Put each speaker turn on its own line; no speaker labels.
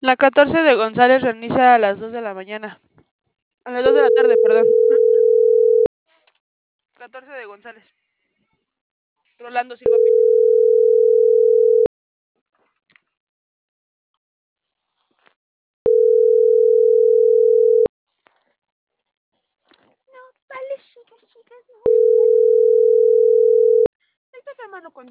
La 14 de González reinicia a las 2 de la mañana. A las 2 de la tarde, perdón. 14 de González. Rolando Silva Peña. No, vale, sigue, no. Estás hermano con